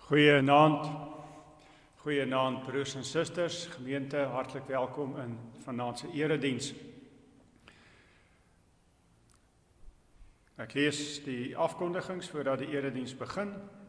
Goeienaand broers en susters, gemeente, hartlik welkom in vanaand se erediens. Ek lees die afkondigings voordat die erediens begin.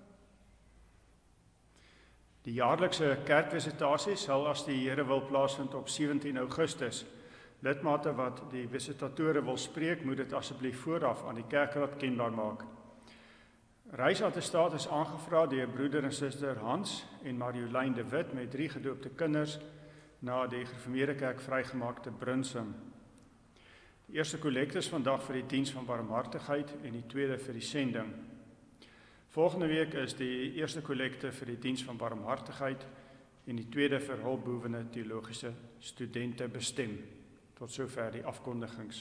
Die jaarlikse kerkvisitasie sal as die Here wil plaasvind op 17 Augustus. Lidmate wat die visitatore wil spreek, moet dit asseblief vooraf aan die kerkraad kenbaar maak. Reisattestaat is aangevra deur broeder en suster Hans en Mariolyn de Wit met 3 gedoopte kinders na die gereformeerde kerk vrygemaakte Brunsum. Die eerste kollekte is vandag vir die diens van barmhartigheid en die tweede vir die sending. Volgende week is die eerste kollekte vir die diens van barmhartigheid en die tweede vir hulpbehoevende teologiese studente bestem. Tot sover die afkondigings.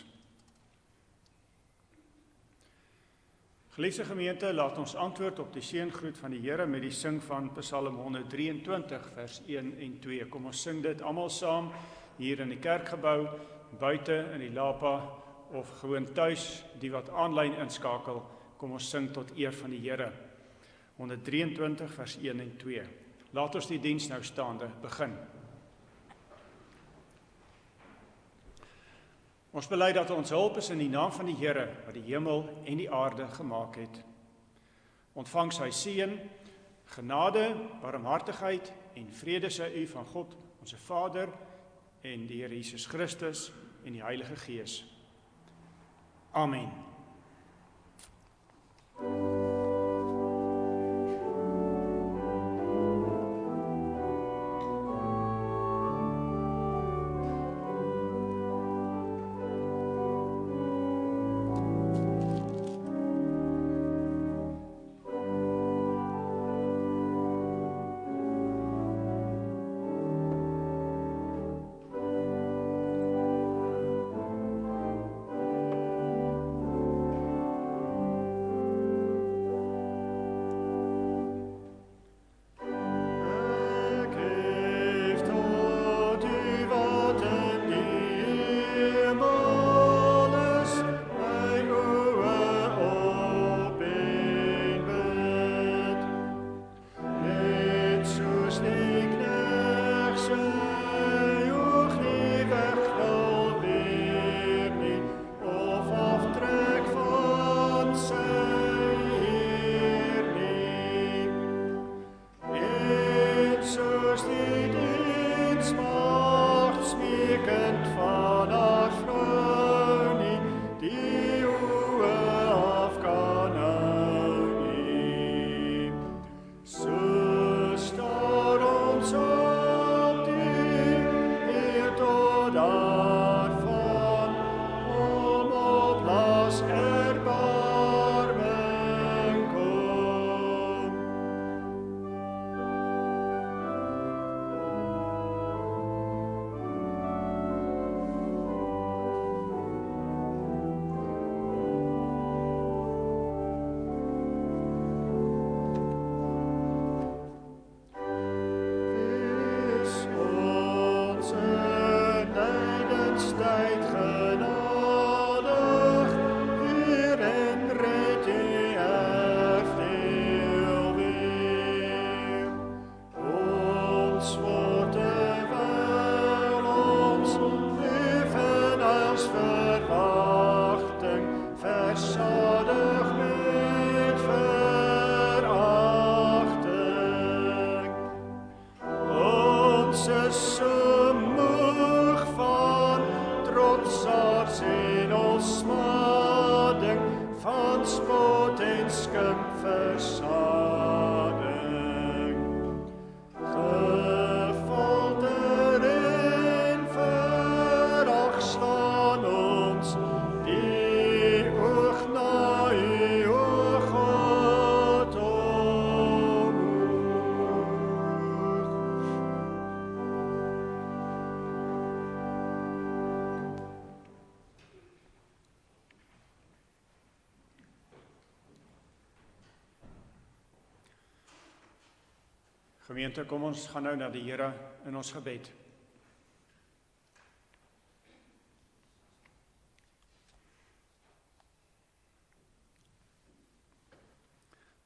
Geliefde gemeente, laat ons antwoord op die seëngroet van die Here met die sing van Psalm 123 vers 1 en 2. Kom ons sing dit almal saam hier in die kerkgebou, buite in die lapa of gewoon tuis, die wat aanlyn inskakel. Kom ons sing tot eer van die Here. 123 vers 1 en 2. Laat ons die diens nou staande begin. Ons bely dat ons hulp is in die naam van die Here, wat die hemel en die aarde gemaak het. Ontvang sy seën, genade, barmhartigheid en vrede sy u van God, ons Vader en die Here Jesus Christus en die Heilige Gees. Amen. Gemeente, kom ons gaan nou na die Here in ons gebed.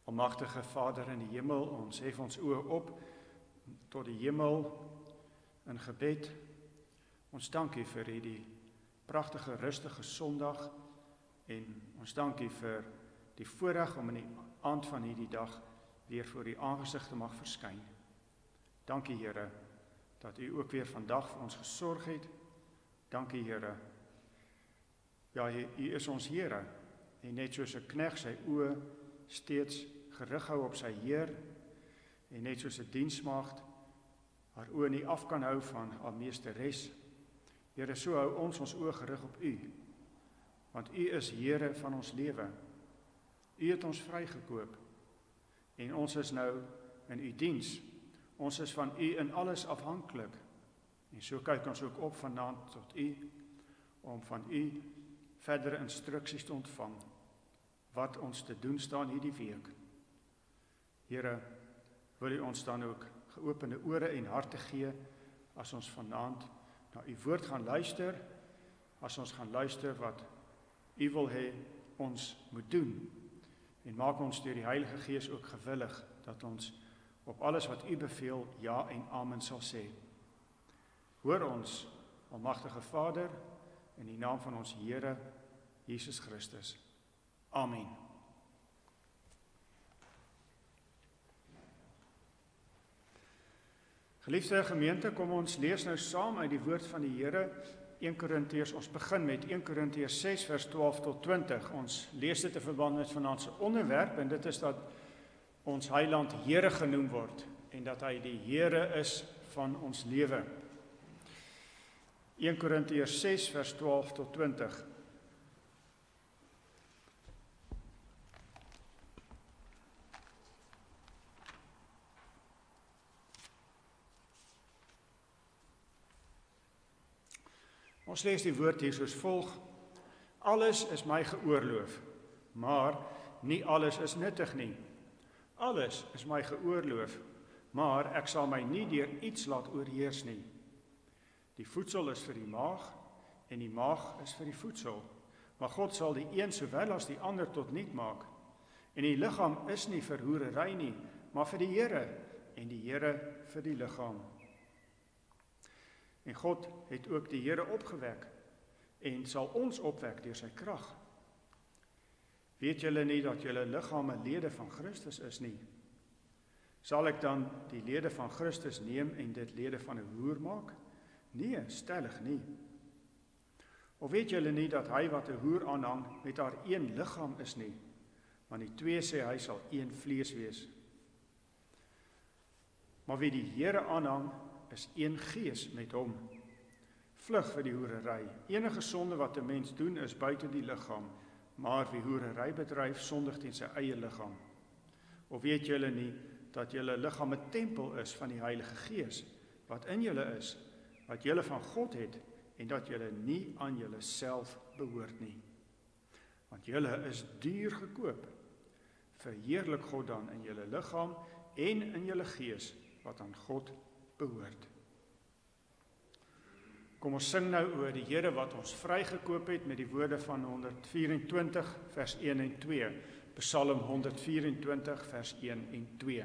Almagtige Vader in die hemel, ons hef ons oë op tot die hemel in gebed. Ons dank U vir hierdie pragtige, rustige Sondag en ons dank U vir die voorreg om in die aand van hierdie dag weer voor U aangesig te mag verskyn. Dankie Here, dat U ook weer vandag vir ons gesorg het. Dankie Here. Ja, U is ons Here, en net soos 'n knegt sy oë steeds gerig hou op sy Heer, en net soos 'n diensmaagd haar oë nie af kan hou van haar meesteres. Here, so hou ons oë gerig op U, want U is Here van ons lewe. U het ons vrygekoop, en ons is nou in U diens. Ons is van U in alles afhanklik, en so kyk ons ook op vanaand tot U, om van U verdere instruksies te ontvang, wat ons te doen staan hierdie week. Here, wil U ons dan ook geopende ore en harte gee, as ons vanaand na U woord gaan luister, as ons gaan luister wat U wil hê ons moet doen, en maak ons deur die Heilige Gees ook gewillig, dat ons op alles wat U beveel, ja en amen sal sê. Hoor ons, almagtige Vader, in die naam van ons Here, Jesus Christus. Amen. Geliefde gemeente, kom ons lees nou saam uit die woord van die Here, 1 Korintiërs, ons begin met 1 Korintiërs 6 vers 12 tot 20. Ons lees dit in verband met vanaand se onderwerp, en dit is dat ons Heiland Here genoem word, en dat hy die Here is van ons lewe. 1 Korintiërs 6 vers 12 tot 20. Ons lees die woord hier soos volg: Alles is my geoorloof, maar nie alles is nuttig nie. Alles is my geoorloof, maar ek sal my nie deur iets laat oorheers nie. Die voedsel is vir die maag, en die maag is vir die voedsel. Maar God sal die een sowel as die ander tot niet maak. En die liggaam is nie vir hoerery nie, maar vir die Here, en die Here vir die liggaam. En God het ook die Here opgewek, en sal ons opwek deur sy krag. Weet julle nie dat julle liggame lede van Christus is nie? Sal ek dan die lede van Christus neem en dit lede van 'n hoer maak? Nee, stellig nie. Of weet julle nie dat hy wat 'n hoer aanhang met haar een liggaam is nie, maar die twee sê hy sal een vlees wees. Maar wie die Here aanhang, is een gees met hom. Vlug vir die hoerery. Enige sonde wat 'n mens doen is buite die liggaam, maar wie hoerery bedryf, sondig teen sy eie liggaam. Of weet julle nie dat julle liggaam 'n tempel is van die Heilige Gees, wat in julle is, wat julle van God het, en dat julle nie aan julle self behoort nie. Want julle is duur gekoop. Verheerlik God dan in julle liggaam en in julle gees, wat aan God behoort. Kom ons sing nou oor die Here wat ons vrygekoop het met die woorde van 124 vers 1 en 2. Psalm 124 vers 1 en 2.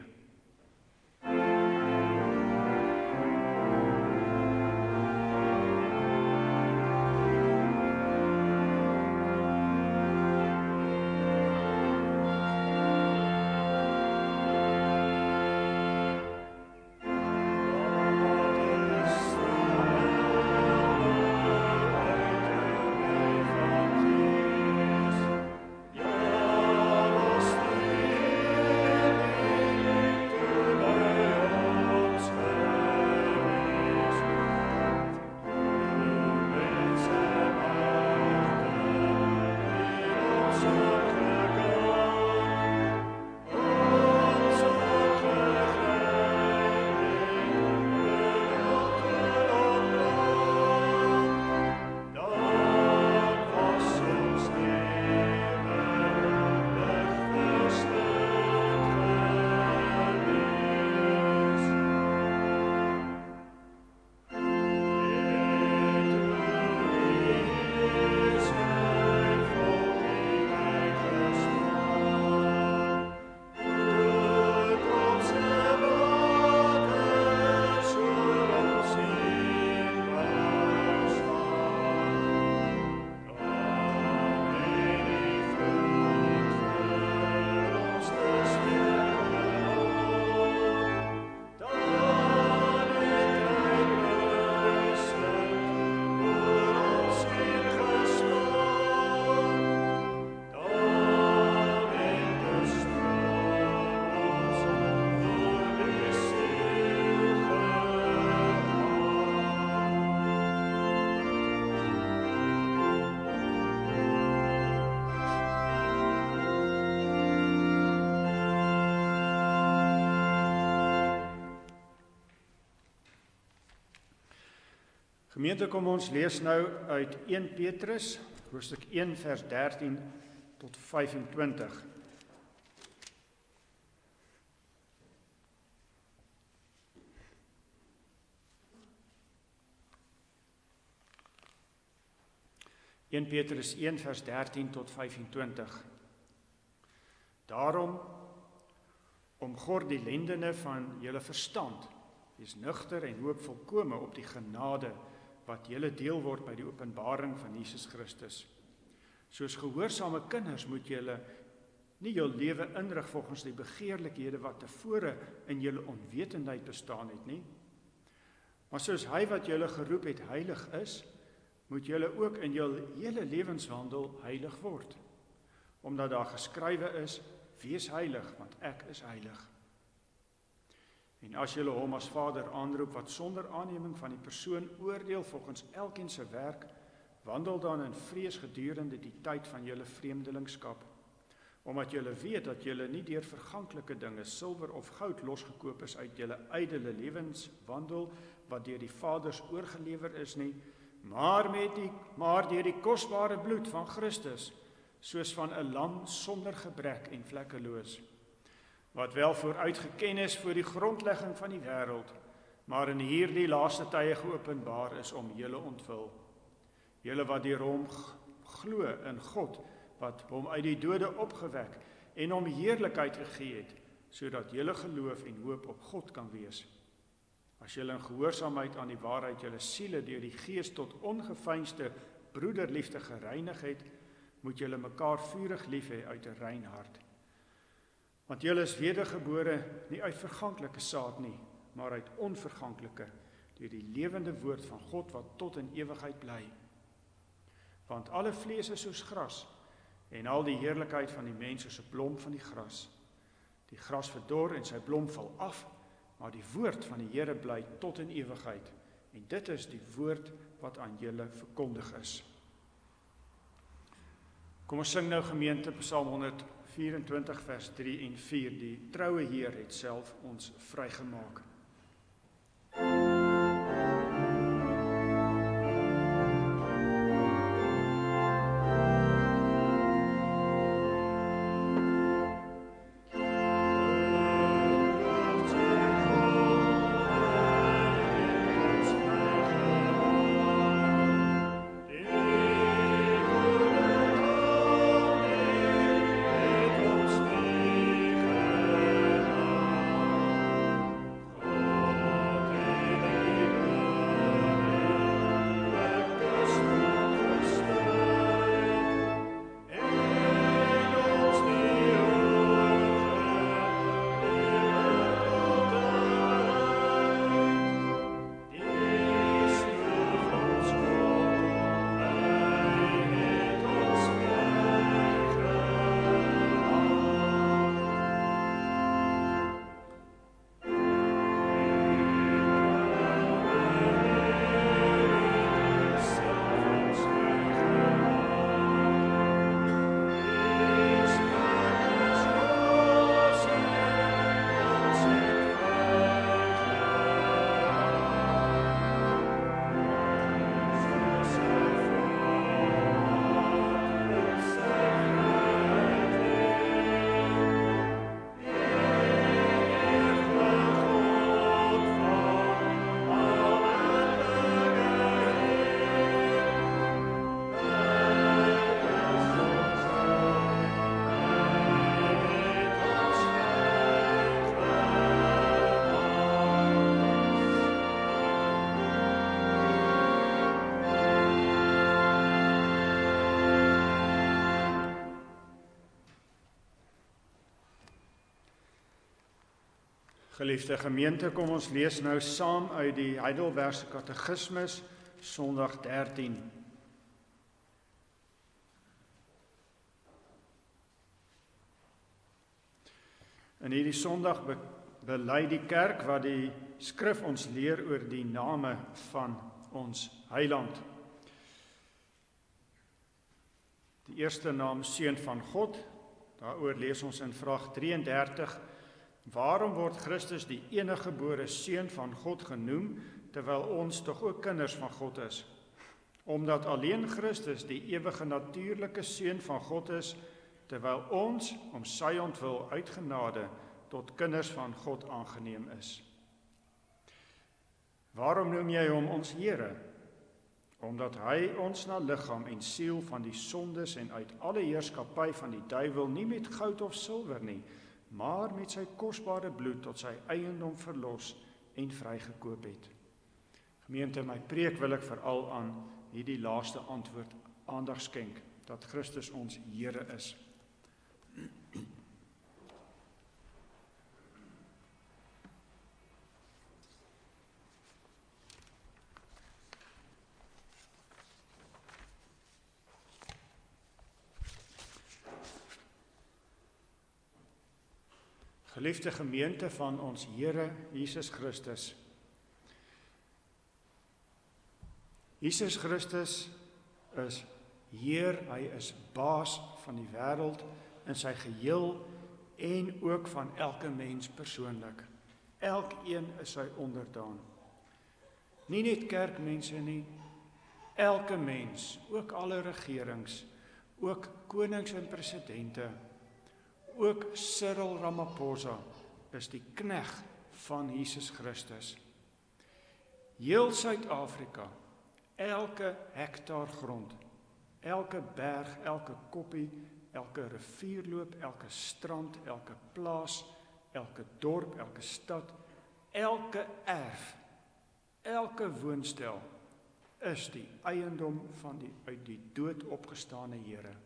Gemeente, kom ons lees nou uit 1 Petrus, hoofstuk 1 vers 13 tot 25. Petrus 1 vers 13 tot 25. Daarom, omgord die lendene van julle verstand, wees nugter en hoop volkome op die genade wat julle deel word by die openbaring van Jesus Christus. Soos gehoorsame kinders moet julle nie jul lewe inrig volgens die begeerlikhede wat tevore in julle onwetendheid bestaan het nie, maar soos hy wat julle geroep het heilig is, moet julle ook in julle hele lewenswandel heilig word, omdat daar geskrywe is, wees heilig, want ek is heilig. En as julle hom as Vader aanroep wat sonder aanneming van die persoon oordeel volgens elkeen se werk, wandel dan in vrees gedurende die tyd van julle vreemdelingskap, omdat julle weet dat julle nie deur verganklike dinge, silwer of goud losgekoop is uit julle ydelle lewenswandel, wat deur die Vaders oorgelewer is nie, maar deur die kosbare bloed van Christus, soos van 'n lam sonder gebrek en vlekkeloos, wat wel vooruit geken is voor die grondlegging van die wêreld, maar in hierdie laaste tye geopenbaar is om julle ontvul. Julle wat deur hom glo in God, wat hom uit die dode opgewek en hom heerlikheid gegee het, sodat julle geloof en hoop op God kan wees. As julle in gehoorsaamheid aan die waarheid julle siele deur die Gees tot ongeveinsde broederliefde gereinig het, moet julle mekaar vurig lief hê uit 'n rein hart. Want julle is wedergebore nie uit verganklike saad nie, maar uit onverganklike, deur die lewende woord van God wat tot in ewigheid bly. Want alle vlees is soos gras, en al die heerlikheid van die mens is 'n blom van die gras. Die gras verdor en sy blom val af, maar die woord van die Here bly tot in ewigheid, en dit is die woord wat aan julle verkondig is. Kom ons sing nou gemeente Psalm 124 vers 3 en 4, die troue Heer het self ons vrygemaak. Geliefde gemeente, kom ons lees nou saam uit die Heidelbergse Katekismus, Sondag 13. In hierdie Sondag bely die kerk wat die skrif ons leer oor die name van ons Heiland. Die eerste naam, Seun van God, daaroor lees ons in vraag 33, waarom word Christus die eniggebore Seun van God genoem terwyl ons tog ook kinders van God is. Omdat alleen Christus die ewige natuurlike seun van God is, terwyl ons om sy ontwil uit genade tot kinders van God aangeneem is. Waarom noem jy hom ons Here? Omdat hy ons na liggaam en siel van die sondes en uit alle heerskappy van die duiwel nie met goud of silwer nie, maar met sy kosbare bloed tot sy eiendom verlos en vrygekoop het. Gemeente, my preek wil ek veral aan hierdie laaste antwoord aandag skenk, dat Christus ons Here is. Geliefde gemeente van ons Here Jesus Christus. Jesus Christus is Heer, hy is baas van die wêreld in sy geheel en ook van elke mens persoonlik. Elkeen is sy onderdaan. Nie net kerkmense nie, elke mens, ook alle regerings, ook konings en presidente, ook Cyril Ramaphosa is die knegt van Jesus Christus. Heel Suid-Afrika, elke hektaar grond, elke berg, elke koppie, elke rivierloop, elke strand, elke plaas, elke dorp, elke stad, elke erf, elke woonstel is die eiendom van die uit die dood opgestane Here.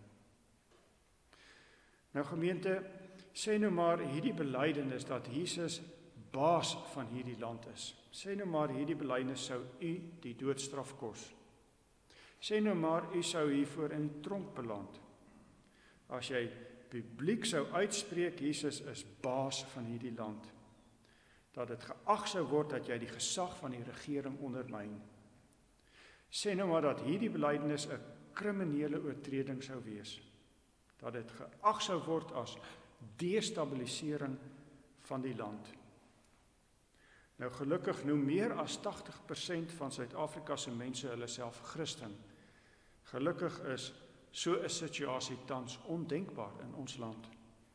Nou gemeente, sê nou maar hierdie belydenis dat Jesus baas van hierdie land is. Sê nou maar hierdie belydenis sou u die doodstraf kos. Sê nou maar u sou hiervoor in die tronk beland. As jy publiek sou uitspreek, Jesus is baas van hierdie land. Dat dit geag sou word dat jy die gesag van die regering ondermyn. Sê nou maar dat hierdie belydenis 'n kriminele oortreding sou wees. Dat dit geag sou word as destabilisering van die land. Nou gelukkig noem meer as 80% van Suid-Afrika se mense hulle self Christen. Gelukkig is so 'n situasie tans ondenkbaar in ons land.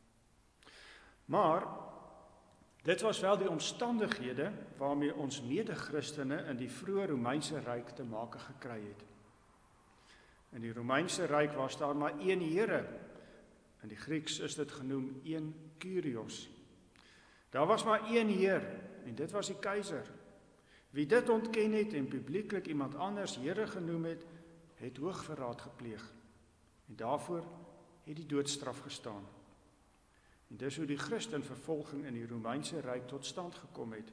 Maar dit was wel die omstandighede waarmee ons mede-Christene in die vroeë Romeinse Ryk te make gekry het. In die Romeinse Ryk was daar maar een Here. In die Grieks is dit genoem een Kyrios. Daar was maar een Heer, en dit was die keiser. Wie dit ontken het en publieklik iemand anders Here genoem het, het hoogverraad gepleeg. En daarvoor het die doodstraf gestaan. En dis hoe die Christenvervolging in die Romeinse Ryk tot stand gekom het.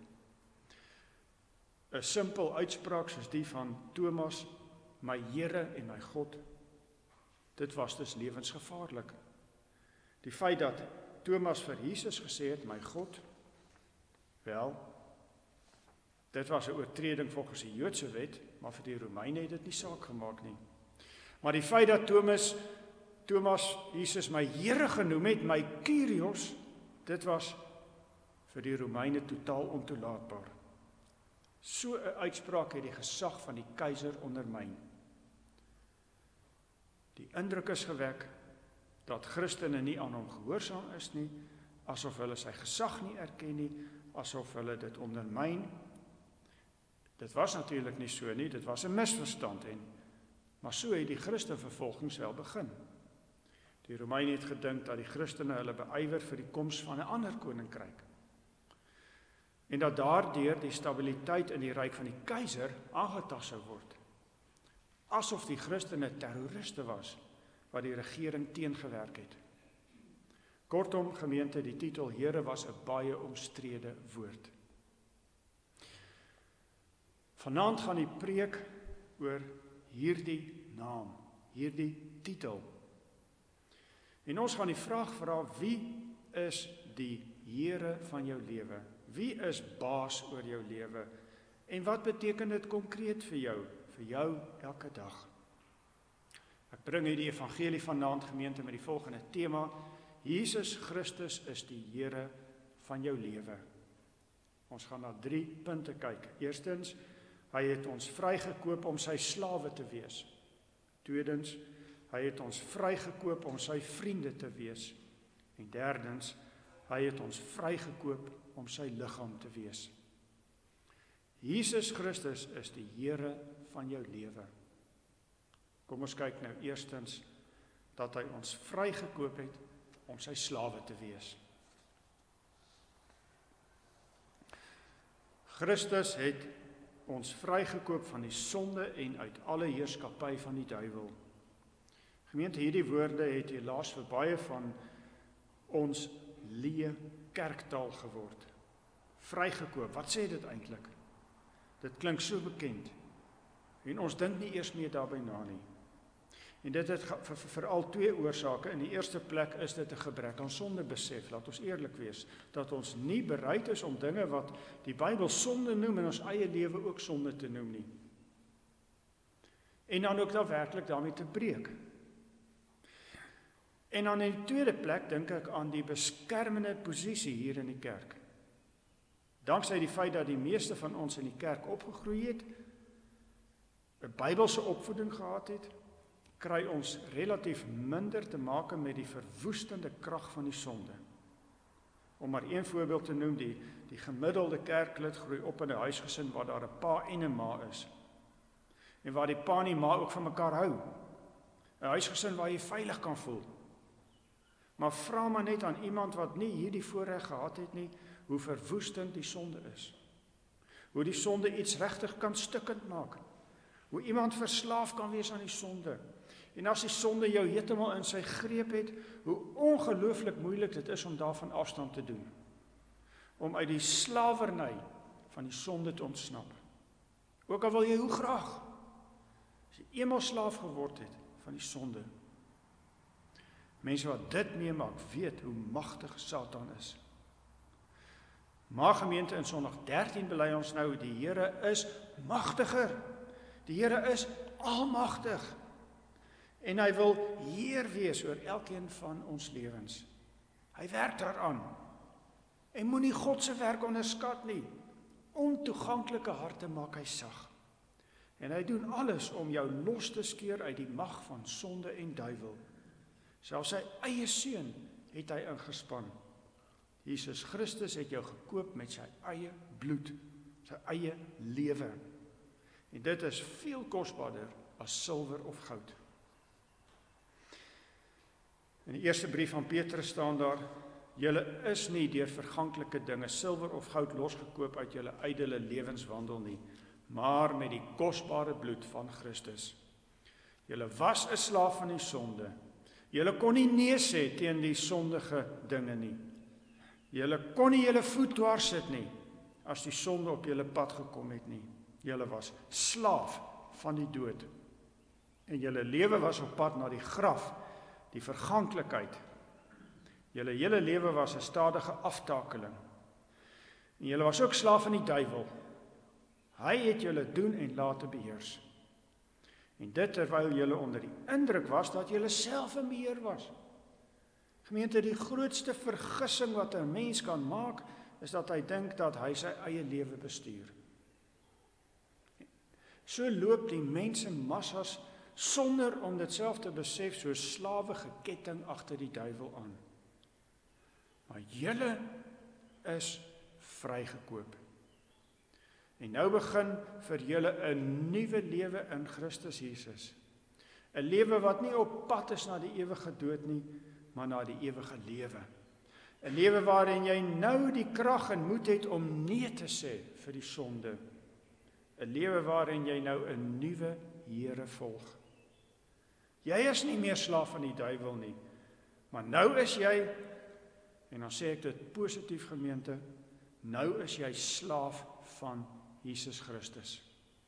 'n Simpel uitspraak soos die van Thomas, my Here en my God, dit was dus lewensgevaarlik. Die feit dat Thomas vir Jesus gesê het, my God, wel, dit was 'n oortreding volgens die Joodse wet, maar vir die Romeine het dit nie saak gemaak nie. Maar die feit dat Thomas Jesus my Here genoem het, my Kyrios, dit was vir die Romeine totaal ontoelaatbaar. So 'n uitspraak het die gesag van die keiser ondermyn. Die indruk is gewek dat Christene nie aan hom gehoorsaam is nie, asof hulle sy gesag nie erken nie, asof hulle dit ondermyn. Dit was natuurlik nie so nie, dit was 'n misverstand, maar so het die Christenvervolging wel begin. Die Romeine het gedink dat die Christene hulle beywer vir die koms van 'n ander koninkryk. En dat daardeur die stabiliteit in die ryk van die keiser aangetast sou word. Asof die Christene terroriste was wat die regering teengewerk het. Kortom, gemeente, die titel Here was 'n baie omstrede woord. Vanaand gaan die preek oor hierdie naam, hierdie titel. En ons gaan die vraag vra, wie is die Here van jou lewe? Wie is baas oor jou lewe? En wat beteken dit konkreet vir jou elke dag? Ek bring hierdie evangelie vanaand, gemeente, met die volgende tema: Jesus Christus is die Here van jou lewe. Ons gaan na 3 punte kyk. Eerstens, hy het ons vrygekoop om sy slawe te wees. Tweedens, hy het ons vrygekoop om sy vriende te wees. En derdens, hy het ons vrygekoop om sy liggaam te wees. Jesus Christus is die Here van jou lewe. Kom ons kyk nou eerstens dat hy ons vrygekoop het om sy slawe te wees. Christus het ons vrygekoop van die sonde en uit alle heerskappy van die duiwel. Gemeente, hierdie woorde het helaas vir baie van ons leë kerktaal geword. Vrygekoop, wat sê dit eintlik? Dit klink so bekend. En ons dink nie eers meer daarby na nie. En dit het veral twee oorsake. In die eerste plek is dit 'n gebrek aan sondebesef. Laat ons eerlik wees, dat ons nie bereid is om dinge wat die Bybel sonde noem in ons eie lewe ook sonde te noem nie. En dan ook daadwerklik daarmee te breek. En dan in die tweede plek dink ek aan die beskermende posisie hier in die kerk. Danksy die feit dat die meeste van ons in die kerk opgegroei het, 'n Bybelse opvoeding gehad het, kry ons relatief minder te maak met die verwoestende krag van die sonde. Om maar een voorbeeld te noem, die gemiddelde kerklid groei op in 'n huisgesin waar daar 'n pa en 'n ma is. En waar die pa en die ma ook van mekaar hou. 'n Huisgesin waar jy veilig kan voel. Maar vra maar net aan iemand wat nie hierdie voorreg gehad het nie, hoe verwoestend die sonde is. Hoe die sonde iets regtig kan stukkend maak. Hoe iemand verslaaf kan wees aan die sonde. En as die sonde jou heeltemal in sy greep het, hoe ongelooflik moeilik dit is om daarvan afstand te doen. Om uit die slawerny van die sonde te ontsnap. Ook al wil jy hoe graag. As jy eenmaal slaaf geword het van die sonde. Mense wat dit meemaak, weet hoe magtig Satan is. Maar gemeente, in Sondag 13 bely ons nou, die Here is magtiger. Die Here is almagtig. En hy wil Heer wees oor elkeen van ons lewens. Hy werk daaraan. En moenie God se werk onderskat nie. Ontoeganklike harte maak hy sag. En hy doen alles om jou los te skeur uit die mag van sonde en duiwel. Selfs sy eie seun het hy ingespan. Jesus Christus het jou gekoop met sy eie bloed, sy eie lewe. En dit is veel kosbaarder as silwer of goud. In die eerste brief van Petrus staan daar, julle is nie deur verganklike dinge, silwer of goud losgekoop uit julle ydelle lewenswandel nie, maar met die kosbare bloed van Christus. Julle was 'n slaaf van die sonde. Julle kon nie nee sê teen die sondige dinge nie. Julle kon nie julle voet dwars sit nie, as die sonde op julle pad gekom het nie. Julle was slaaf van die dood. En julle lewe was op pad na die graf, die verganklikheid. Julle hele lewe was 'n stadige aftakeling. En julle was ook slaaf van die duiwel. Hy het julle doen en late beheers. En dit terwyl julle onder die indruk was dat julle self in beheer was. Gemeente, die grootste vergissing wat 'n mens kan maak, is dat hy dink dat hy sy eie lewe bestuur. So loop die mense massas sonder om dit self te besef, so slawe geketting agter die duiwel aan. Maar julle is vrygekoop. En nou begin vir julle 'n nuwe lewe in Christus Jesus. 'n Lewe wat nie op pad is na die ewige dood nie, maar na die ewige lewe. 'n Lewe waarin jy nou die krag en moed het om nee te sê vir die sonde. 'n Lewe waarin jy nou 'n nuwe Here volg. Jy is nie meer slaaf van die duiwel nie, maar nou is jy, en dan sê ek dit positief gemeente, nou is jy slaaf van Jesus Christus.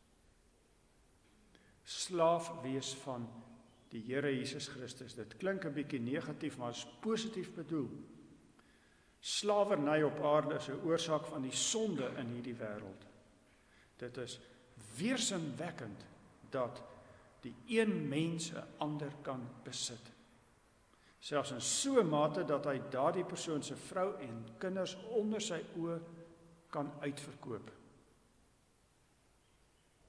Slaaf wees van die Here Jesus Christus. Dit klink 'n bietjie negatief, maar is positief bedoel. Slawerny op aarde is 'n oorsaak van die sonde in hierdie wêreld. Dit is weersinwekkend dat die een mens 'n ander kan besit. Selfs in so 'n mate dat hy daardie persoon se vrou en kinders onder sy oë kan uitverkoop.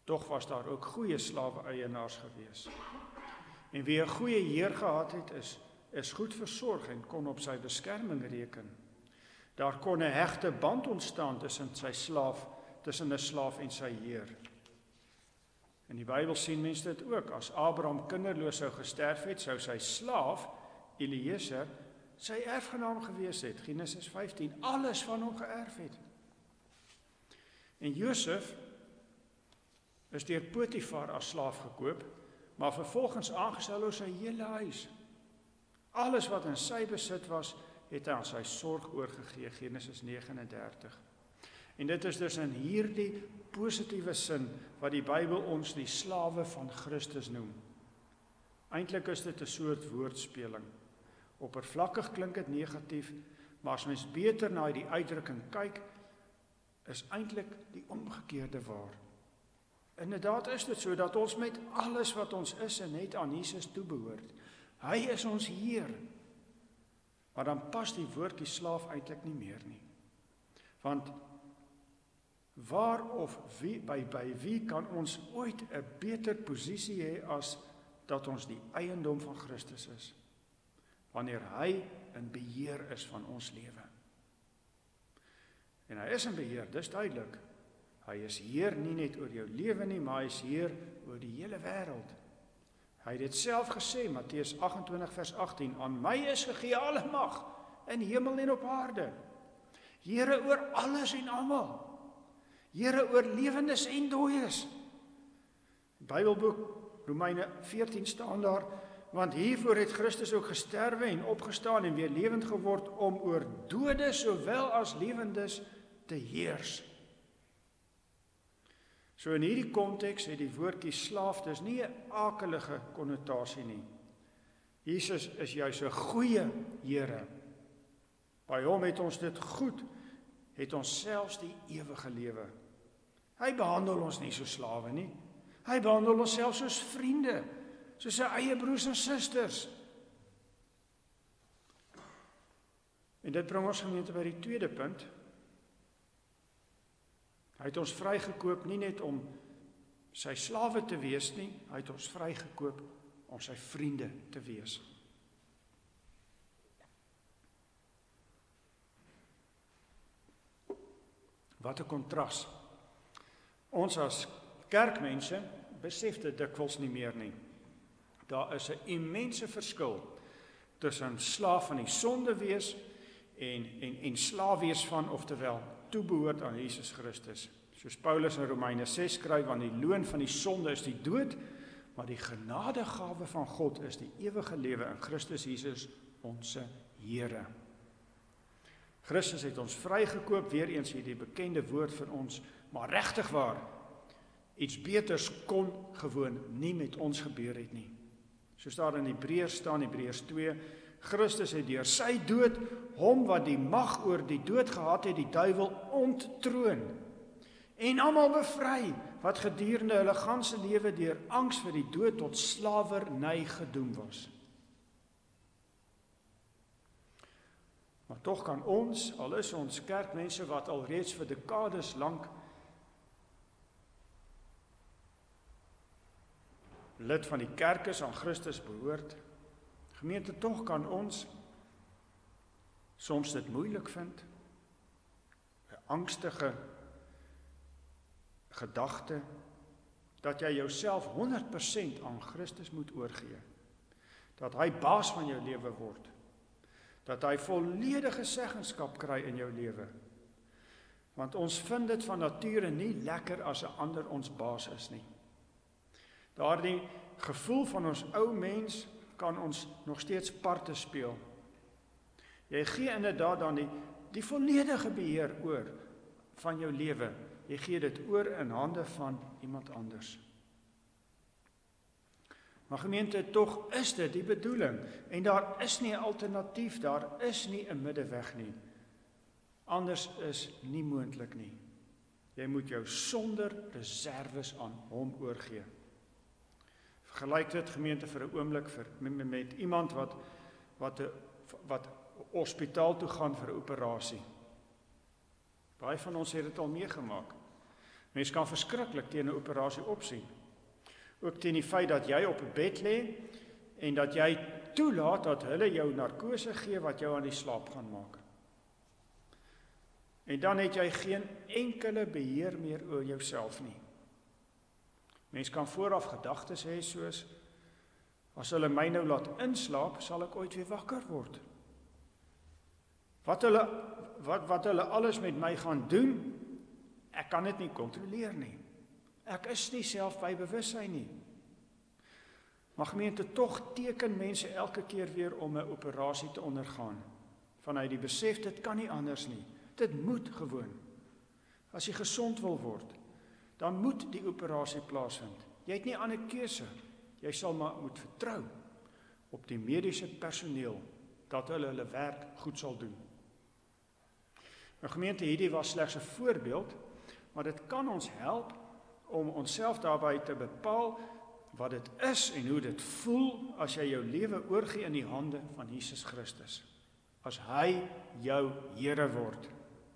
Tog was daar ook goeie slawe-eienaars gewees. En wie 'n goeie heer gehad het, is goed versorg en kon op sy beskerming reken. Daar kon 'n hegte band ontstaan tussen 'n slaaf en sy heer. In die Bybel sien mense dit ook. As Abraham kinderloos sou gesterf het, sou sy slaaf, Eliezer, sy erfgenaam gewees het. Genesis 15, alles van hom geërf het. En Josef is deur Potifar as slaaf gekoop, maar vervolgens aangestel oor sy hele huis. Alles wat in sy besit was, het hy aan sy sorg oorgegee, Genesis 39. En dit is dus in hierdie positiewe sin wat die Bybel ons die slawe van Christus noem. Eintlik is dit 'n soort woordspeling. Oppervlakkig klink dit negatief, maar as mens beter na die uitdrukking kyk, is eintlik die omgekeerde waar. Inderdaad is dit so dat ons met alles wat ons is en het aan Jesus toebehoort. Hy is ons Heer. Maar dan pas die woordjie slaaf eintlik nie meer nie. Want waar of wie, by wie kan ons ooit 'n beter posisie hê as dat ons die eiendom van Christus is? Wanneer hy in beheer is van ons lewe. En hy is in beheer, dis duidelik. Hy is Heer nie net oor jou lewe nie, maar hy is Heer oor die hele wêreld. Hy het dit self gesê, Matteus 28 vers 18, aan my is gegee alle mag in hemel en op aarde. Here oor alles en almal. Here oor lewendes en dooies. Bybelboek Romeine 14 staan daar, want hiervoor het Christus ook gesterwe en opgestaan en weer lewend geword om oor dode sowel as lewendes te heers. So in hierdie konteks het die woordjie slaaf dus nie 'n akelige konnotasie nie. Jesus is juis 'n goeie Here. By hom het ons dit goed, het ons selfs die ewige lewe. Hy behandel ons nie so slawe nie. Hy behandel ons selfs soos vriende, soos sy eie broers en susters. En dit bring ons gemeente by die tweede punt. Hy het ons vrygekoop nie net om sy slawe te wees nie, hy het ons vrygekoop om sy vriende te wees. Wat 'n kontras. Ons as kerkmense besef dit dikwels nie meer nie. Daar is 'n immense verskil tussen slaaf van die sonde wees en slaaf wees van, oftewel toebehoort aan Jesus Christus. Soos Paulus in Romeine 6 skryf, want die loon van die sonde is die dood, maar die genadegawe van God is die ewige lewe in Christus Jesus, onsse Here. Christus het ons vrygekoop, weer eens hierdie bekende woord vir ons, maar regtig waar, iets beters kon gewoon nie met ons gebeur het nie. Soos daar in Hebreërs staan, Hebreërs 2, Christus het deur sy dood, hom wat die mag oor die dood gehad het, die duiwel onttroon, en almal bevry, wat gedurende hulle ganse lewe deur angs vir die dood tot slawerny gedoem was. Maar tog kan ons, al is ons kerkmense wat alreeds vir dekades lank lid van die kerk is, aan Christus behoort, gemeente, tog kan ons soms dit moeilik vind, 'n angstige gedagte, dat jy jouself 100% aan Christus moet oorgee, dat hy baas van jou lewe word, dat hy volledige seggenskap kry in jou lewe, want ons vind dit van nature nie lekker as 'n ander ons baas is nie. Daardie gevoel van ons ou mens kan ons nog steeds parte speel. Jy gee inderdaad dan die volledige beheer oor van jou lewe. Jy gee dit oor in hande van iemand anders. Maar gemeente, tog is dit die bedoeling. En daar is nie 'n alternatief, daar is nie 'n middeweg nie. Anders is nie moontlik nie. Jy moet jou sonder reserves aan hom oorgee. Vergelyk dit, gemeente, vir 'n oomblik met iemand wat hospitaal toe gaan vir 'n operasie. Baie van ons het dit al meegemaak. Mens kan verskriklik teen 'n operasie opsien. Ook teen die feit dat jy op 'n bed lê en dat jy toelaat dat hulle jou narkose gee wat jou aan die slaap gaan maak. En dan het jy geen enkele beheer meer oor jouself nie. Mens kan vooraf gedagtes hê soos, as hulle my nou laat inslaap, sal ek ooit weer wakker word. Wat hulle alles met my gaan doen, ek kan dit nie kontroleer nie. Ek is nie self by bewussyn nie. Maar gemeente, tog teken mense elke keer weer om 'n operasie te ondergaan. Vanuit die besef, dit kan nie anders nie. Dit moet gewoon. As jy gesond wil word, dan moet die operasie plaasvind. Jy het nie 'n ander keuse. Jy sal maar moet vertrou op die mediese personeel, dat hulle werk goed sal doen. Nou gemeente, hierdie was slegs 'n voorbeeld, maar dit kan ons help om onsself daarbey te bepaal wat dit is en hoe dit voel as jy jou lewe oorgee in die hande van Jesus Christus. As hy jou Here word.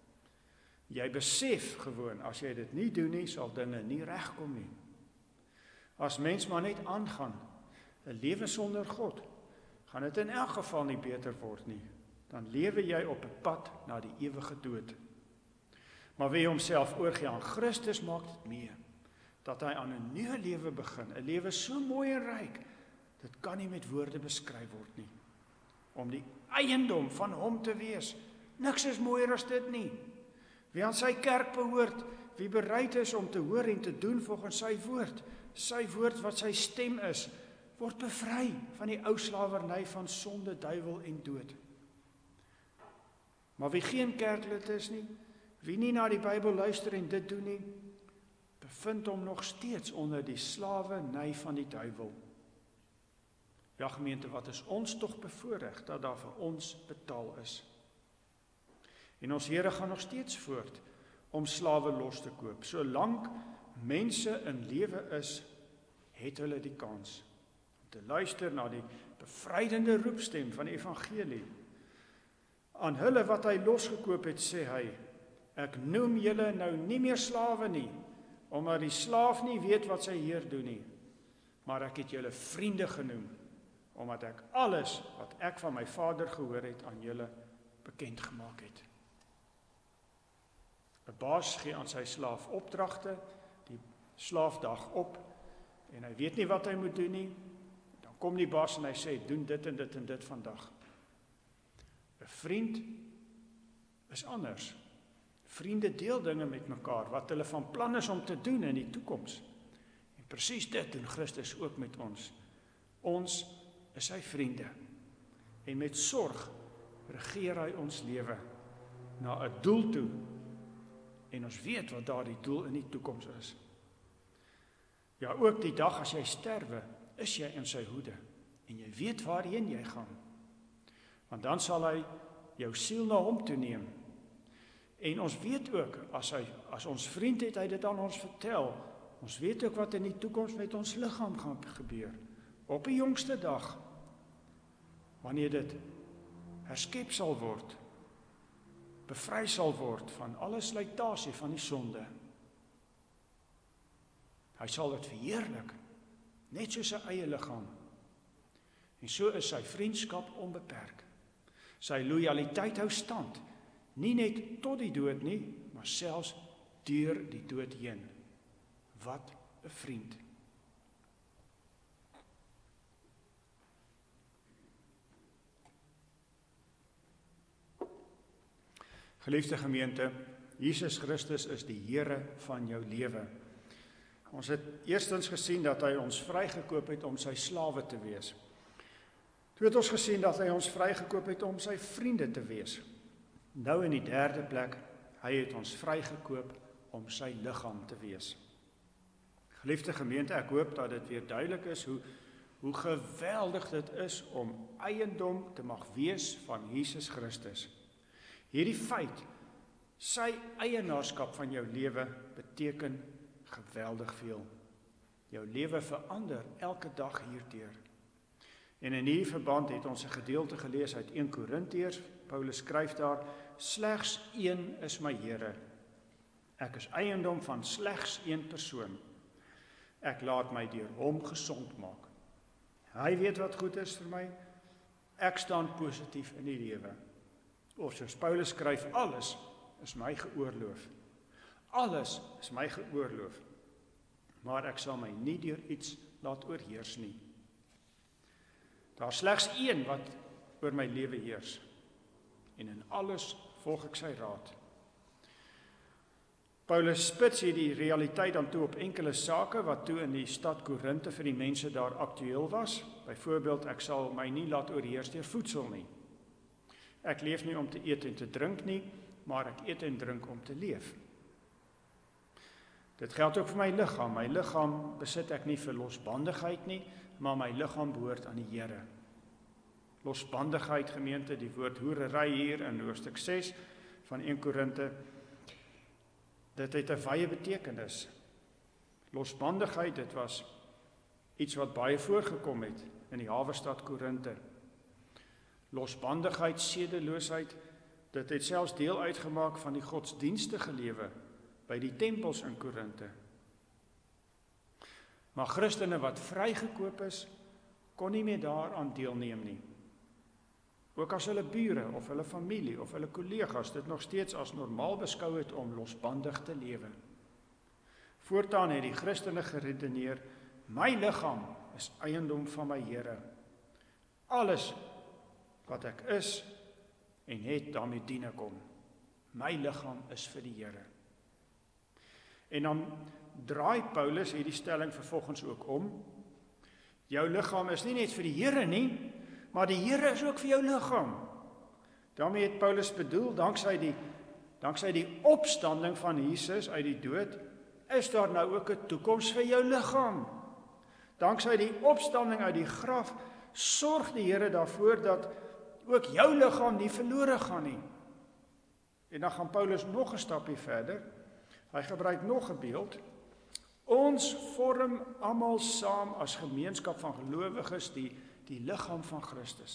Jy besef gewoon, as jy dit nie doen nie, sal dinge nie regkom nie. As mens maar net aangaan, 'n lewe sonder God, gaan dit in elk geval nie beter word nie. Dan lewe jy op 'n pad na die ewige dood. Maar wie homself oorgee aan Christus, maak dit mee, dat hy aan 'n nuwe lewe begin, 'n lewe so mooi en ryk, dit kan nie met woorde beskryf word nie. Om die eiendom van hom te wees, niks is mooier as dit nie. Wie aan sy kerk behoort, wie bereid is om te hoor en te doen volgens sy woord wat sy stem is, word bevry van die ou slawerny van sonde, duiwel en dood. Maar wie geen kerklid is nie, wie nie na die Bybel luister en dit doen nie, bevind hom nog steeds onder die slawerny van die duiwel. Ja gemeente, wat is ons tog bevoorreg dat daar vir ons betaal is. En ons Here gaan nog steeds voort om slawe los te koop. Solank mense in lewe is, het hulle die kans om te luister na die bevrydende roepstem van die evangelie. Aan hulle wat hy losgekoop het, sê hy, ek noem julle nou nie meer slawe nie, omdat die slaaf nie weet wat sy heer doen nie, maar ek het julle vriende genoem, omdat ek alles wat ek van my Vader gehoor het aan julle bekend gemaak het. 'n Baas gee aan sy slaaf opdragte, die slaaf daag op, en hy weet nie wat hy moet doen nie, dan kom die baas en hy sê, doen dit en dit en dit vandag. 'n Vriend is anders. Vriende deel dinge met mekaar, wat hulle van plan is om te doen in die toekoms. En presies dit doen Christus ook met ons. Ons is sy vriende. En met sorg regeer hy ons lewe na 'n doel toe. En ons weet wat daardie doel in die toekoms is. Ja, ook die dag as jy sterwe, is jy in sy hoede. En jy weet waarheen jy gaan. Want dan sal hy jou siel na hom toe neem. En ons weet ook, as ons vriend het hy dit aan ons vertel, ons weet ook wat in die toekoms met ons liggaam gaan gebeur. Op die jongste dag, wanneer dit herskep sal word, bevry sal word van alle slytasie van die sonde. Hy sal dit verheerlik, net soos sy eie liggaam. En so is sy vriendskap onbeperk. Sy lojaliteit hou stand, nie net tot die dood nie, maar selfs deur die dood heen. Wat 'n vriend. Geliefde gemeente, Jesus Christus is die Here van jou lewe. Ons het eerstens gesien dat hy ons vrygekoop het om sy slawe te wees. Toe het ons gesien dat hy ons vrygekoop het om sy vriende te wees. Nou in die derde plek, hy het ons vrygekoop om sy liggaam te wees. Geliefde gemeente, ek hoop dat dit weer duidelik is hoe geweldig dit is om eiendom te mag wees van Jesus Christus. Hierdie feit, sy eienaarskap van jou lewe beteken geweldig veel. Jou lewe verander elke dag hierdeur. En in hierdie verband het ons 'n gedeelte gelees uit 1 Korintiërs. Paulus skryf daar, slegs een is my Here. Ek is eiendom van slegs een persoon. Ek laat my deur hom gesond maak. Hy weet wat goed is vir my. Ek staan positief in die lewe. Of soos Paulus skryf, alles is my geoorloof. Alles is my geoorloof. Maar ek sal my nie deur iets laat oorheers nie. Daar is slegs een wat oor my lewe heers. En in alles volg ek sy raad. Paulus spits hier die realiteit dan toe op enkele sake wat toe in die stad Korinthe vir die mense daar aktueel was. Byvoorbeeld, ek sal my nie laat oorheers deur voedsel nie. Ek leef nie om te eet en te drink nie, maar ek eet en drink om te leef. Dit geld ook vir my liggaam. My liggaam besit ek nie vir losbandigheid nie, maar my liggaam behoort aan die Here. Losbandigheid, gemeente, die woord hoerery hier in hoofstuk 6 van 1 Korinthe, dit het 'n wye betekenis. Losbandigheid, dit was iets wat baie voorgekom het in die hawestad Korinthe. Losbandigheid, sedeloosheid, dit het selfs deel uitgemaak van die godsdienstige lewe by die tempels in Korinthe. Maar Christene wat vrygekoop is, kon nie meer daaraan deelneem nie. Ook as hulle bure of hulle familie of hulle kollegas dit nog steeds as normaal beskou het om losbandig te lewe. Voortaan het die Christene geredeneer, my liggaam is eiendom van my Here. Alles wat ek is en het daarmee dien ek hom. My liggaam is vir die Here. En dan draai Paulus hierdie stelling vervolgens ook om. Jou liggaam is nie net vir die Here nie, maar die Here is ook vir jou liggaam. Daarmee het Paulus bedoel, danksy die opstanding van Jesus uit die dood, is daar nou ook 'n toekoms vir jou liggaam. Danksy die opstanding uit die graf, sorg die Here daarvoor dat ook jou liggaam nie verlore gaan nie. En dan gaan Paulus nog 'n stapie verder. Hy gebruik nog 'n beeld. Ons vorm almal saam as gemeenskap van gelowiges die liggaam van Christus.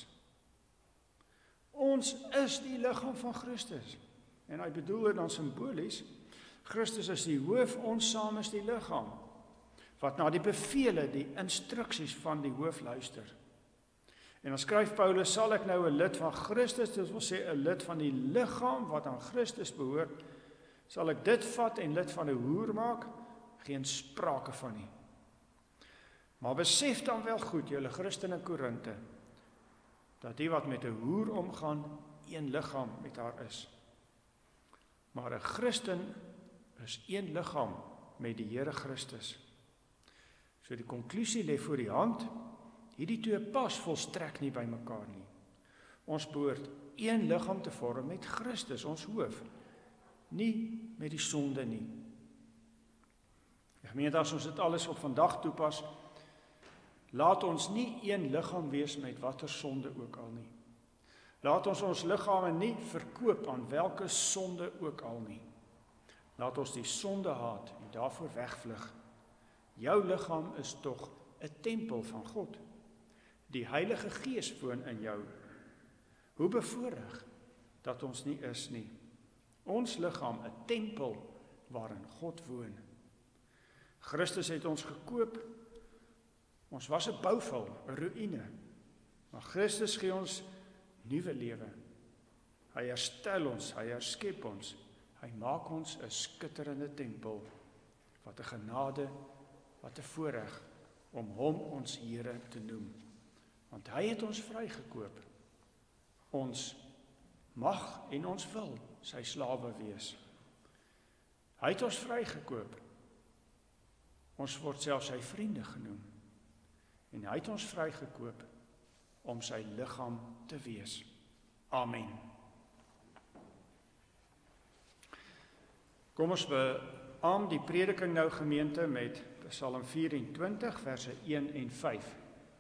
Ons is die liggaam van Christus. En hy bedoel dit dan simbolies. Christus is die hoof, ons saam is die liggaam. Wat na die bevele, die instruksies van die hoof luister. En dan skryf Paulus, sal ek nou 'n lid van Christus, dit wil sê 'n lid van die liggaam wat aan Christus behoort, sal ek dit vat en lid van 'n hoer maak? Geen sprake van nie. Maar besef dan wel goed, julle Christene in Korinthe, dat die wat met 'n hoer omgaan, een liggaam met haar is. Maar 'n Christen is een liggaam met die Here Christus. So die konklusie lê voor die hand, hierdie twee pas volstrek nie by mekaar nie. Ons behoort een liggaam te vorm met Christus, ons hoof, nie met die sonde nie. Gemeente, as ons dit alles op vandag toepas, laat ons nie een liggaam wees met watter sonde ook al nie. Laat ons liggame nie verkoop aan welke sonde ook al nie. Laat ons die sonde haat en daarvoor wegvlug. Jou liggaam is tog 'n tempel van God. Die Heilige Gees woon in jou. Hoe bevoorreg dat ons nie is nie. Ons liggaam 'n tempel waarin God woon. Christus het ons gekoop. Ons was 'n bouval, 'n ruïne. Maar Christus gee ons nuwe lewe. Hy herstel ons, hy herskep ons. Hy maak ons 'n skitterende tempel. Wat 'n genade, wat 'n voorreg om hom ons Here te noem. Want hy het ons vrygekoop. Ons mag en ons wil sy slawe wees. Hy het ons vrygekoop. Ons word selfs sy vriende genoem. En hy het ons vrygekoop om sy liggaam te wees. Amen. Kom ons beaam die prediking nou, gemeente, met Psalm 24 verse 1 en 5.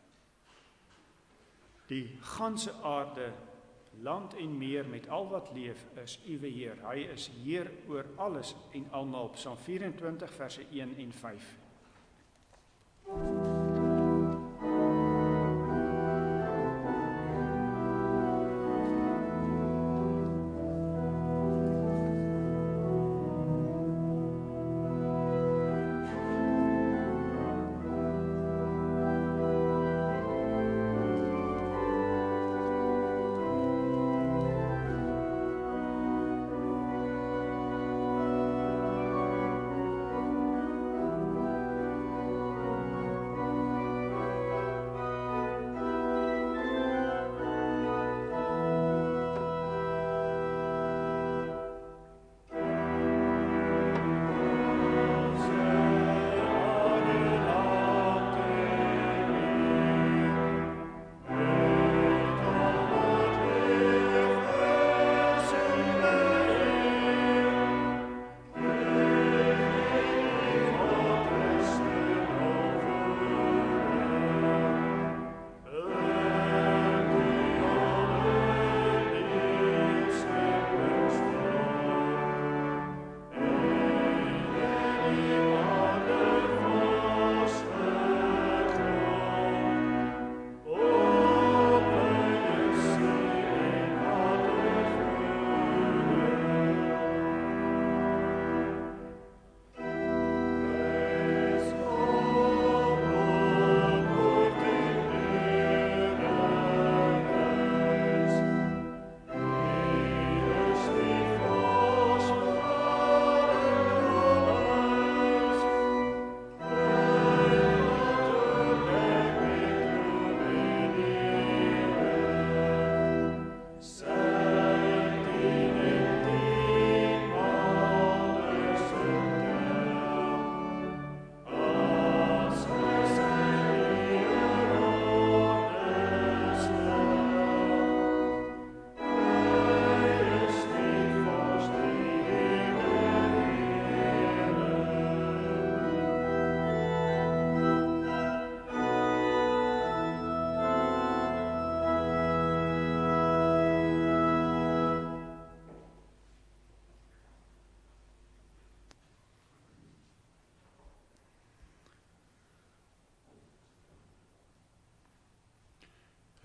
Die ganse aarde, land en meer met al wat leef is uwe Heer. Hy is Heer oor alles en almal. Psalm 24 verse 1 en 5.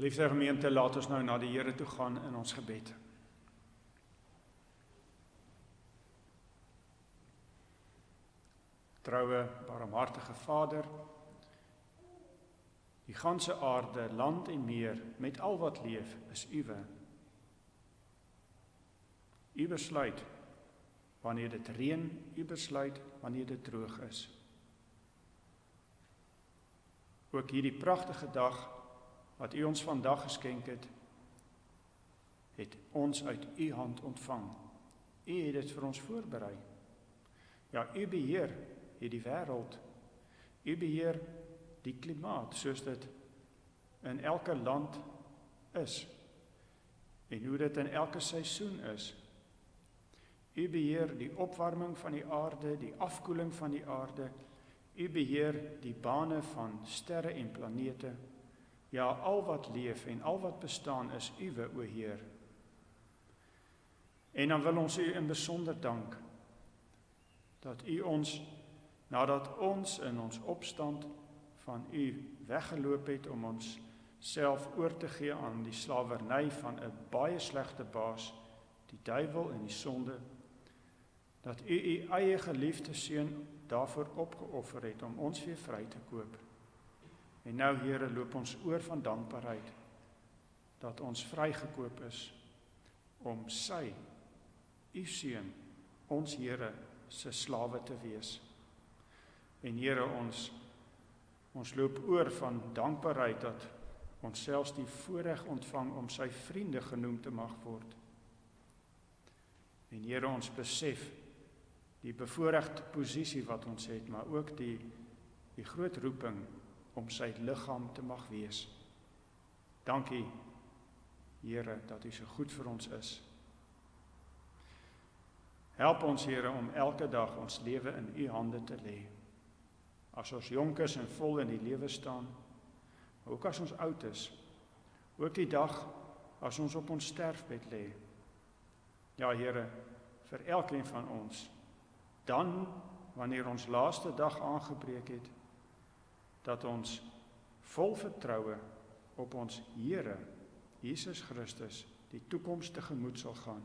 Geliefde gemeente, laat ons nou na die Here toe gaan in ons gebed. Troue, barmhartige Vader, die ganse aarde, land en meer, met al wat leef, is Uwe. U besluit wanneer dit reën, U besluit wanneer dit droog is. Ook hierdie pragtige dag wat U ons vandag geskenk het ons uit U hand ontvang. U het dit vir ons voorberei. Ja, U beheer hierdie wêreld. U beheer die klimaat soos dit in elke land is en hoe dit in elke seisoen is. U beheer die opwarming van die aarde, die afkoeling van die aarde. U beheer die bane van sterre en planete. Ja, al wat leef en al wat bestaan is Uwe, o Heer. En dan wil ons U in besonder dank dat U ons, nadat ons in ons opstand van U weggeloop het om ons self oor te gee aan die slawerny van 'n baie slegte baas, die duiwel en die sonde, dat U U eie geliefde seun daarvoor opgeoffer het om ons weer vry te koop. En nou, Here, loop ons oor van dankbaarheid dat ons vrygekoop is om sy, U seun, ons Here se slawe te wees. En Here, ons loop oor van dankbaarheid dat ons selfs die voorreg ontvang om sy vriende genoem te mag word. En Here, ons besef die bevoorregte posisie wat ons het, maar ook die groot roeping om sy liggaam te mag wees. Dankie, Here, dat U so goed vir ons is. Help ons, Here, om elke dag ons lewe in U hande te lê. As ons jonk is en vol in die lewe staan, maar ook as ons oud is, ook die dag as ons op ons sterfbed lê. Ja, Here, vir elkeen van ons, dan, wanneer ons laaste dag aangebreek het, dat ons vol vertroue op ons Here, Jesus Christus, die toekoms tegemoet sal gaan.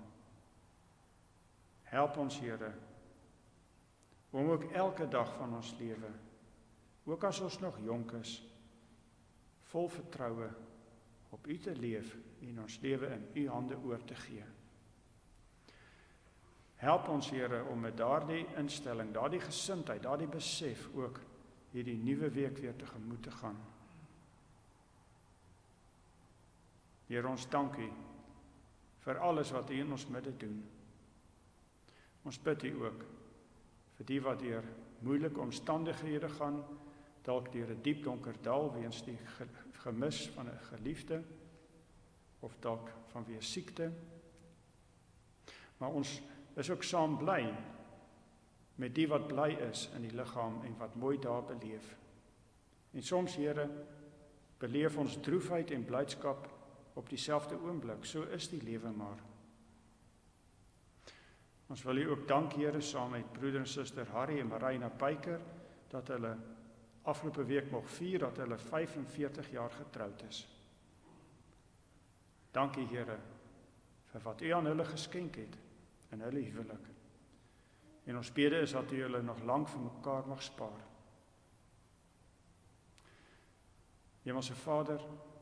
Help ons, Here, om ook elke dag van ons lewe, ook as ons nog jonk is, vol vertroue op U te leef en ons lewe in U hande oor te gee. Help ons, Here, om met daardie instelling, daardie gesindheid, daardie besef ook hierdie nuwe week weer tegemoet te gaan. Here, ons dank U vir alles wat U in ons midde doen. Ons bid U ook vir die wat deur moeilike omstandighede gaan, dalk deur 'n diep donker dal weens die gemis van 'n geliefde of dalk vanweë siekte. Maar ons is ook saam bly met die wat bly is in die liggaam en wat mooi daar beleef. En soms, Here, beleef ons droefheid en blydskap op dieselfde oomblik. So is die lewe maar. Ons wil U ook dank, Here, saam met broeder en suster Harry en Marina Pyker, dat hulle afgelope week mag vier, dat hulle 45 jaar getroud is. Dankie, Here, vir wat U aan hulle geskenk het in hulle huwelik. En ons bede is dat U hulle nog lank vir mekaar mag spaar. Hemelse Vader,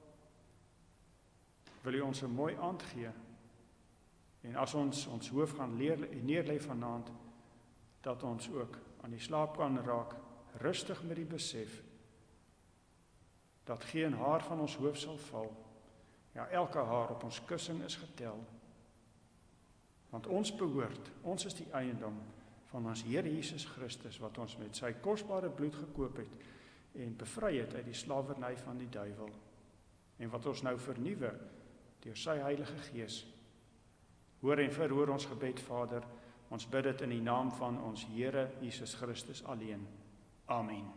wil U ons 'n mooi aand gee. En as ons hoof gaan neerlê vanaand, dat ons ook aan die slaap kan raak, rustig met die besef, dat geen haar van ons hoof sal val. Ja, elke haar op ons kussing is getel. Want ons behoort, ons is die eiendom van ons Here Jesus Christus, wat ons met sy kosbare bloed gekoop het en bevry het uit die slawerny van die duiwel. En wat ons nou vernuwe deur sy Heilige Gees. Hoor en verhoor ons gebed, Vader. Ons bid dit in die naam van ons Here Jesus Christus alleen. Amen.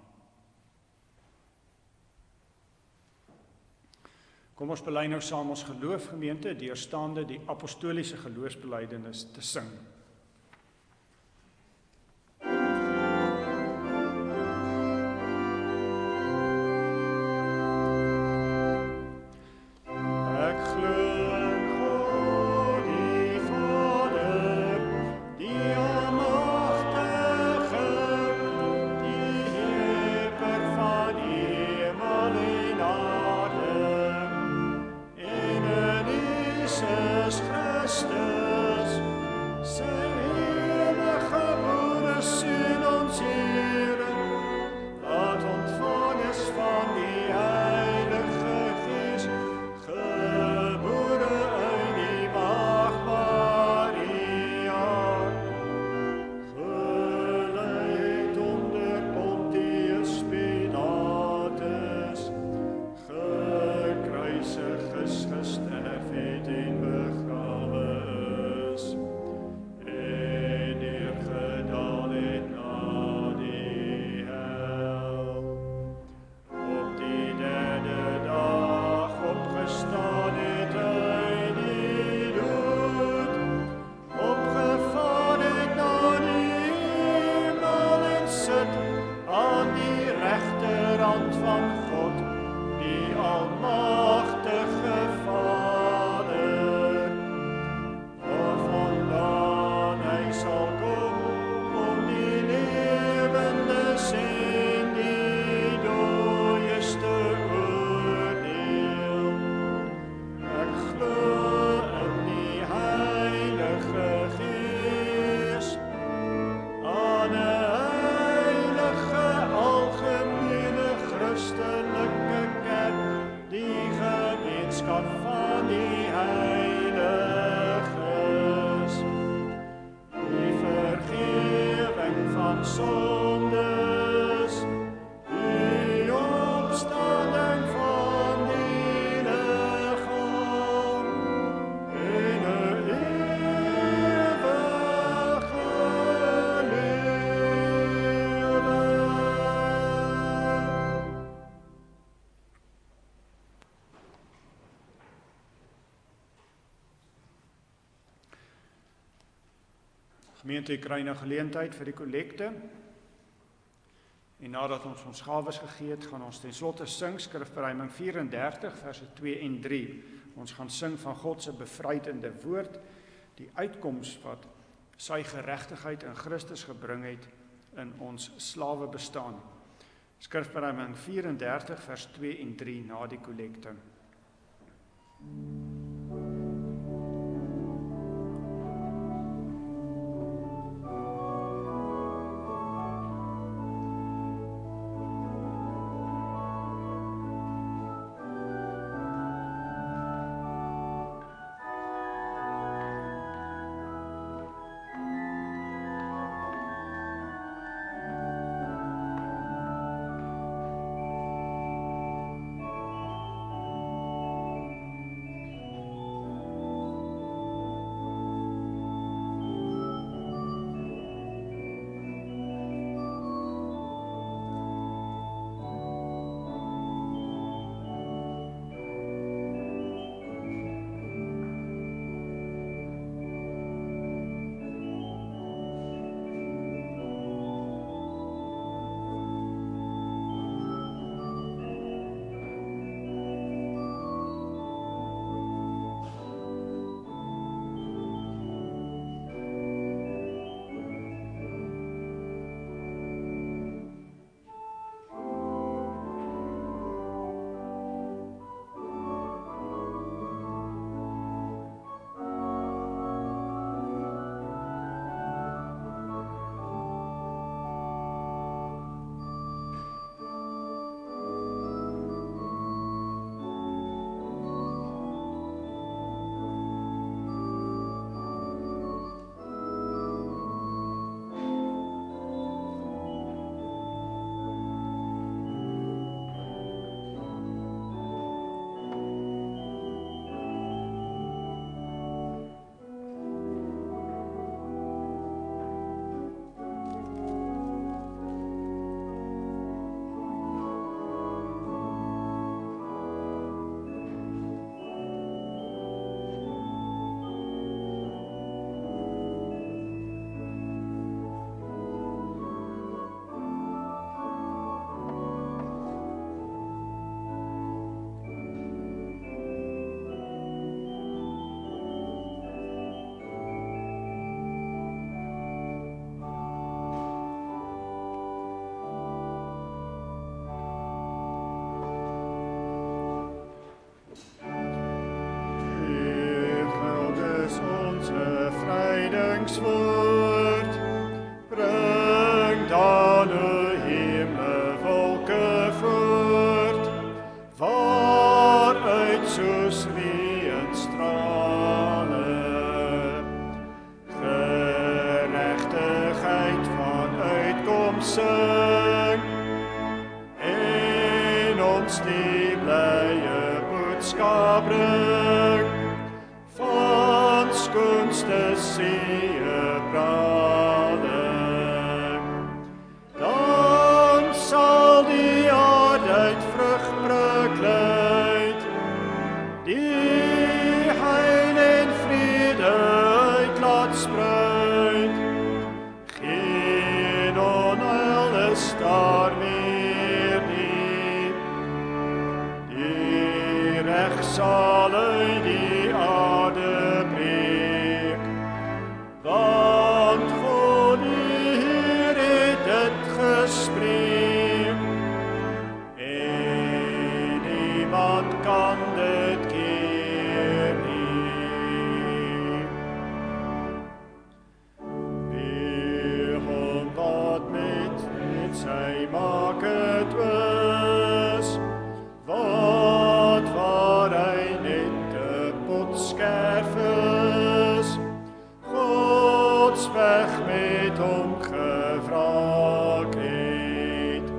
Kom ons bely nou saam ons geloof, gemeente, deurstaande die apostoliese geloofsbelijdenis te sing. stand van God, die almachtige Vader, waarvandaan hy sal kom om die lewendes en die dooies te oordeel. Ek glo in die Heilige Gees, aan 'n heilige algemene Christelike kerk, die gemeenskap van die heiliges, die vergewing van sondes, die opstanding van die liggaam en 'n ewige lewe. Gemeente, kry nou geleentheid vir die kollekte. En nadat ons gawes gegee het, gaan ons ten slotte sing Skrifberuiming 34 verse 2 en 3. Ons gaan sing van God se bevrydende woord, die uitkoms wat sy geregtigheid in Christus gebring het in ons slawe bestaan. Skrifberuiming 34 vers 2 en 3 na die kollekte. Woord, bring dan uw hemelwolke voort, waaruit soos reën strale, gerechtigheid van uitkoms sing, en ons die blye boodskap bring, van skoonste see brade. Dan sal die aarde uit vrug bekleed, die heil en vrede uit laat spruit. Geen onheil is daar meer nie. sal uit die aarde breek. Want God die Heer het dit gespreek, en niemand kan dit keer nie. Die hond wat met sy maak het wis, wat waar hy net 'n pot skerf is, Gods weg met hom gevraag het.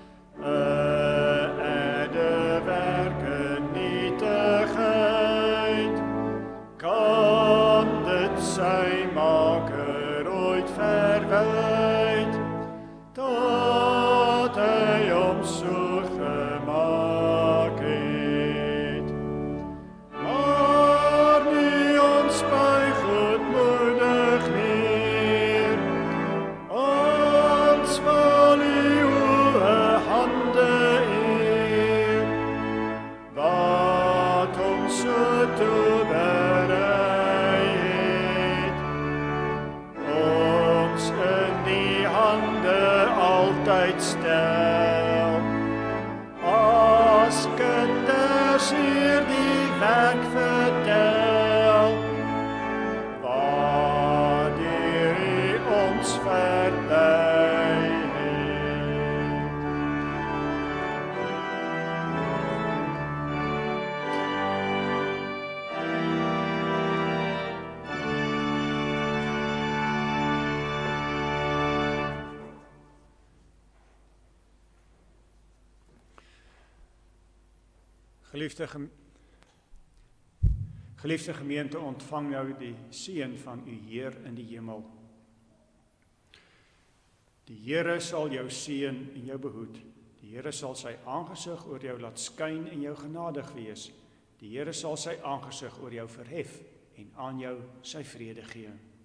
'n erde werke nietigheid, kan dit sy maker ooit verwyd, dat hy hom so gemaak het. Maar nie ons buig goedmoedig neer, ons val die hoë hande eer, wat hom so toeberei het, ons in die hande altyd stel, as kinders hier die werk vertel, waardeur hy ons verlei het. Geliefde gemeente, ontvang nou die seën van u Heer in die hemel. Die Here sal jou seën en jou behoed. Die Here sal sy aangesig oor jou laat skyn en jou genadig wees. Die Here sal sy aangesig oor jou verhef en aan jou sy vrede gee.